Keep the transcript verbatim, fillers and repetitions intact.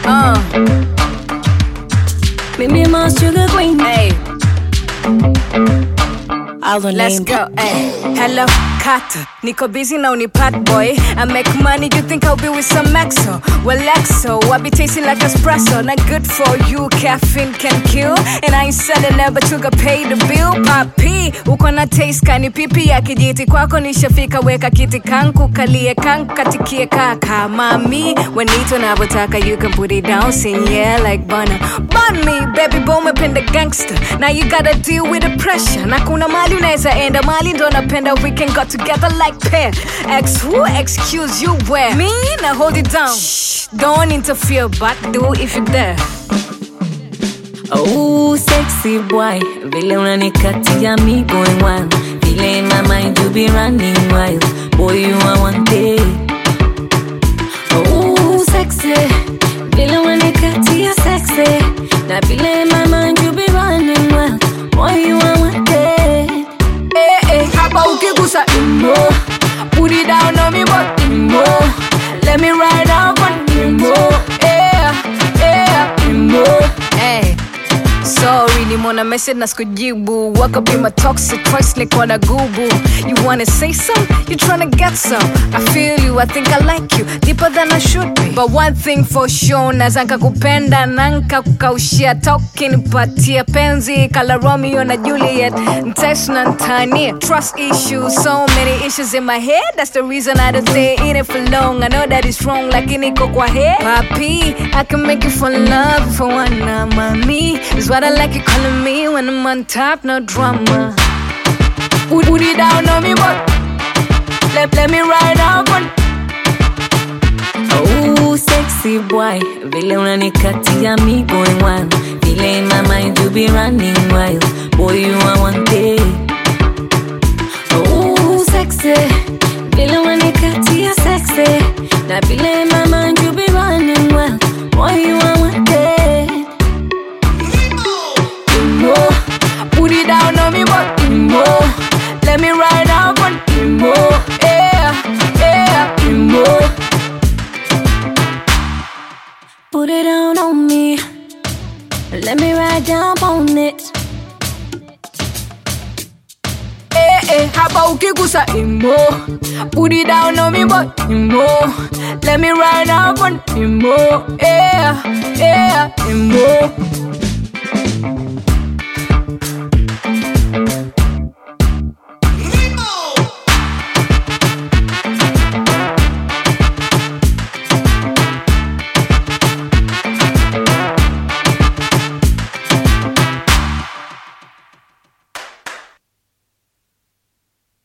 Uh. Maybe my sugar queen. Hey. I'll Let's name. go, hey. Hello, Kata. Nico busy, no ni pat boy. I make money, you think I'll be with some Exo? Well, Exo, I be tasting like espresso. Not good for you, caffeine can kill. And I ain't selling it, but you gotta pay the bill. Papi, uko na taste kani pipi ya kijiti. Kwako nishafika weka kiti kanku. Kalie kanku katikie kaka. Mami, when nito na butaka, you can put it down. Sing yeah like Burna. Burn me, baby boy, mependa gangster. Now you gotta deal with the pressure. Na kuna mali unaweza enda mali ndo napenda. We can go together like pair. Ex who? Excuse you where? Me? Now hold it down. Shh, don't interfere, but do if you dare. Oh, sexy boy, vile unanikatia me going wild. Vile in my mind you be running wild. Boy, you are one day. Oh, sexy, vile unanikatia sexy. Na vile in my mind you be running wild. Boy, you are one day. Hey, hey, hapa ukigusa imo. Put it down on me, but imo. Let me ride up on imo. Yeah, yeah, imo. Hey. Sorry, nimeona message na sikujibu. Waka be my toxic twice niko na gubu. You wanna say some? You tryna get some? I feel you, I think I like you deeper than I should be. But one thing for sure, nazanka kupenda nanka kukaushia talking patia penzi kala Romeo na Juliet. Ntesh na ntania. Trust issues, so many issues in my head. That's the reason I don't stay in it for long. I know that it's wrong, lakini iko kwa head. Papi, I can make you fall in love for one night, mommy. Is what I like you calling me when I'm on top, no drama. Put, put it down on me, but let, let me ride up on. Oh, sexy boy, vile unanikatia me going wild. Vile in my mind you be running wild. Boy, you are one day. Oh, sexy, vile unanikatia sexy. Na vile in my mind you be running wild. Boy, you are one day. Imo, put it down on me, but Imo, let me ride up on Imo. Yeah, yeah, Imo. Put it down on me. Let me ride down on it. Eh, eh, hapa ukigusa imo. Put it down on me, but imo. Let me ride up on imo. Yeah, yeah, imo.